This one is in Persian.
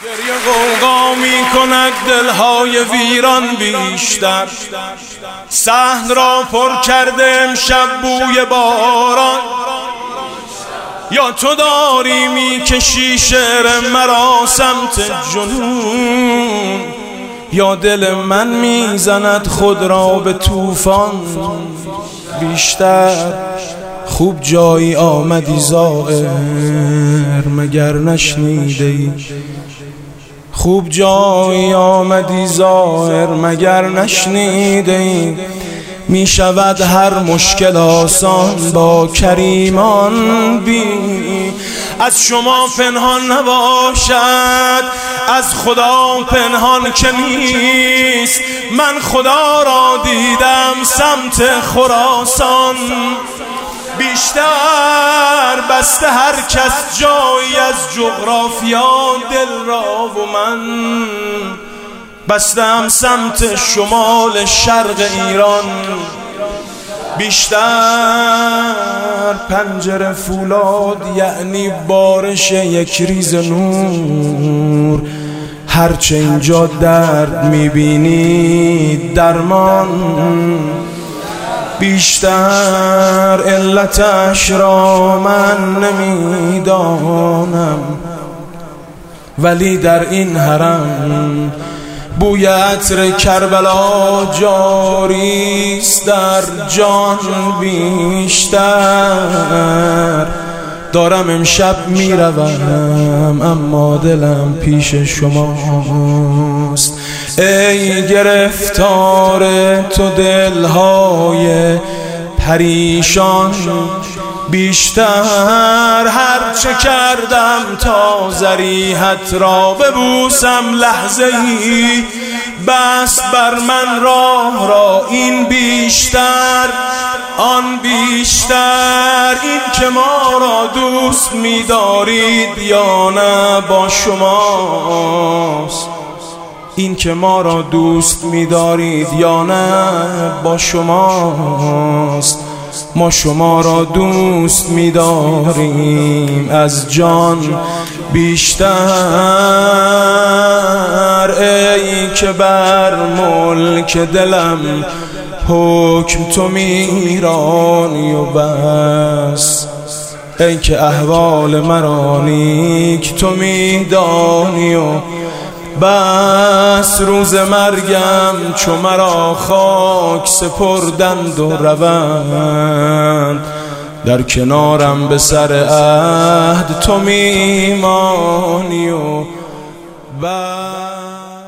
گریه غوغا می کند دلهای ویران بیشتر، صحن را پر کرده امشب بوی باران. یا تو داری میکشی شعر مرا سمت جنون، یا دل من میزند خود را به طوفان بیشتر. خوب جایی آمدی زائر مگر نشنیده ای؟ خوب جایی آمدی زائر مگر نشنیده ای؟ می شود هر مشکل آسان با کریمان بی. از شما پنهان نباشد، از خدا پنهان که نیست. من خدا را دیدم سمت خراسان، بیشتر بسته هر کس جایی از جغرافیا دل را و من بستم سمت شمال شرق ایران. بیشتر پنجره فولاد یعنی بارش یک ریز نور. هرچه اینجا درد میبینی درمان، بیشتر علتش را من نمیدانم. ولی در این حرم بوی عطر کربلا جاری است در جان بیشتر. دارم امشب میروم اما دلم پیش شماست. ای گرفتار تو دلهای پریشان، بیشتر هر چه کردم تا ضریحت را ببوسم لحظه ای بس بر من راه را. این بیشتر آن بیشتر، این که ما را دوست می‌دارید یا نه با شماست. این که ما را دوست می‌دارید یا نه با شماست. ما شما را دوست می‌داریم از جان بیشتر. ای که بر ملک دلم حکم تو میرانی و بس. ای که احوال مرا نیک تو میدانی و بس. روز مرگم چو مرا خاک سپردند و روند، در کنارم به سر عهد تو میمانی و بس.